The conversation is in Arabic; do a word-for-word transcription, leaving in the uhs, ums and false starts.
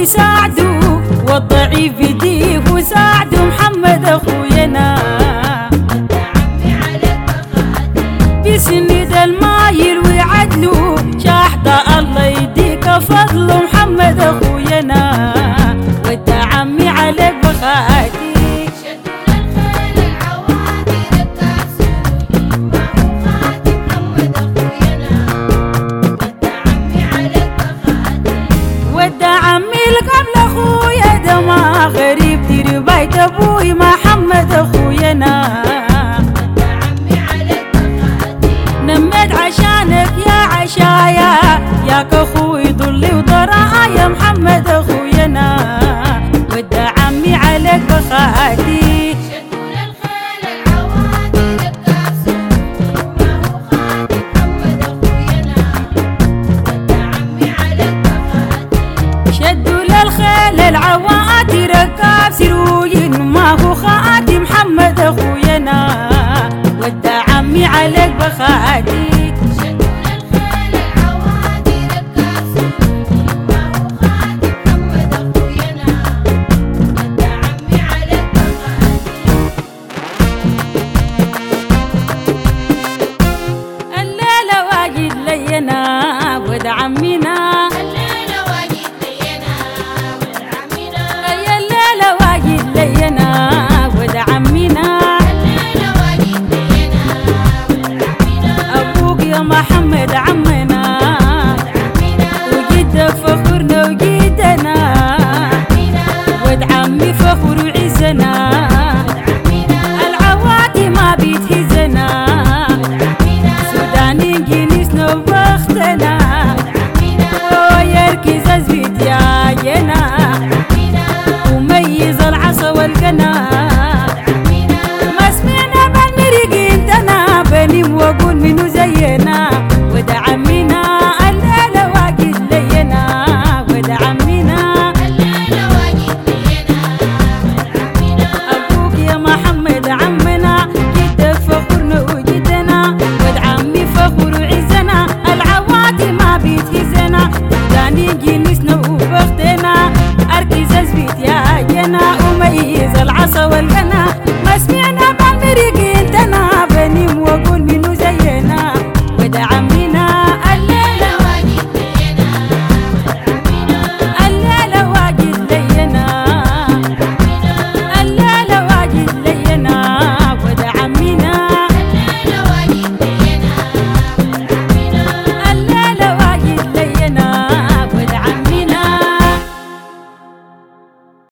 وساعدوا والضعيف يديه وساعدوا محمد اخوينا بيسند المايل ويعدلوا شاحطة الله يديك فضل محمد اخوينا ود عمي عليك بخاتي قبل اخويا ده ما غريب دير بيت ابوي محمد اخوينا نمت عشانك يا عشايا ياك اخوي ضلي وضرايا محمد اخوينا ود عمي عليك بخاتي